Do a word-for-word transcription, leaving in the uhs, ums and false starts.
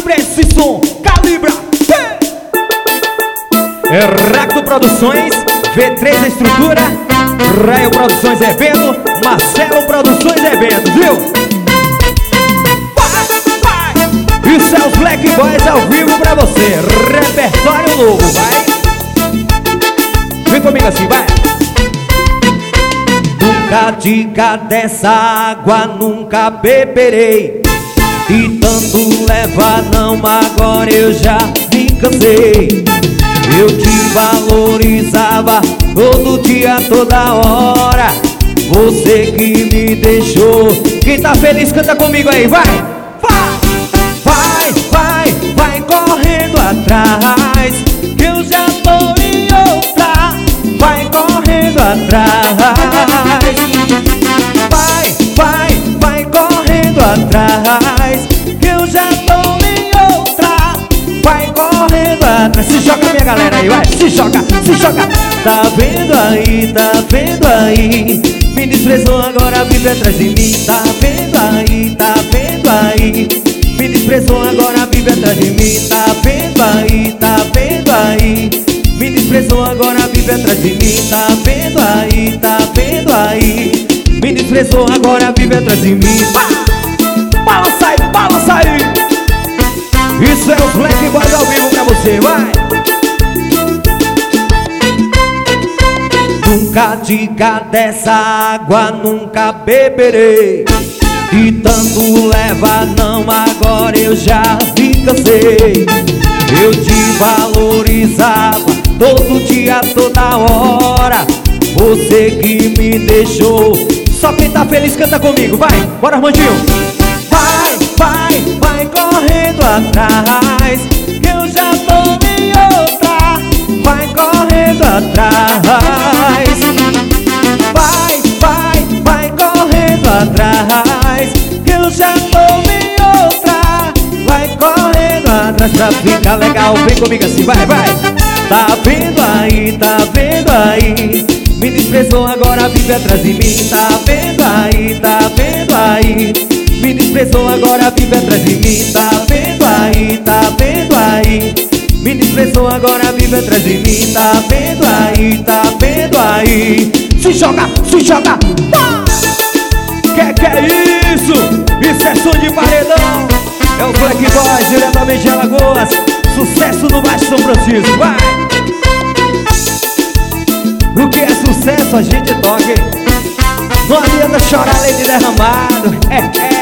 Calibre esse som, calibra. É Racto Produções, V três a estrutura, Raio Produções Evento, Marcelo Produções Eventos, viu? Vai, vai. E Céus Black Boys ao vivo pra você, repertório novo, vai. Vem comigo assim, vai. Nunca diga dessa água, nunca beberei. E tanto leva não, agora eu já me cansei. Eu te valorizava todo dia, toda hora. Você que me deixou. Quem tá feliz canta comigo aí, vai! Vai, vai, vai, vai correndo atrás, que eu já tô em outra. Vai correndo atrás. Vai, vai, vai correndo atrás, que eu já tô em outra. Vai correndo atrás. Se joga, minha galera aí, vai. Se joga, se joga. Tá vendo aí, tá vendo aí? Me desprezou, agora vive atrás de mim. Tá vendo aí, tá vendo aí? Me desprezou, agora vive atrás de mim. Tá vendo aí, tá vendo aí? Me desprezou, agora vive atrás de mim. Tá vendo aí, tá vendo aí? Me desprezou, agora vive atrás de mim. Balança aí, balança aí. Isso é os Black Boys ao vivo pra você, vai. Nunca diga dessa água, nunca beberei. E tanto leva não, agora eu já me cansei. Eu te valorizava todo dia, toda hora. Você que me deixou. Só quem tá feliz canta comigo, vai. Bora, Armandinho. Vai, vai, vai correndo atrás, que eu já tô em outra. Vai correndo atrás. Vai, vai, vai correndo atrás, que eu já tô em outra. Vai correndo atrás pra ficar legal. Vem comigo assim, vai, vai. Tá vendo aí, tá vendo aí? Me desprezou, agora vive atrás de mim. Tá vendo aí, tá vendo aí? Me desprezou, agora vive atrás de mim. Tá vendo aí, tá vendo aí? Me desprezou, agora vive atrás de mim. Tá vendo aí, tá vendo aí? Se joga, se joga. Que que é isso? Isso é som de paredão. É o Black Boys, diretamente de Alagoas. Sucesso no Baixo São Francisco, vai. O que é sucesso a gente toca. Não adianta chorar leite derramado. É, é.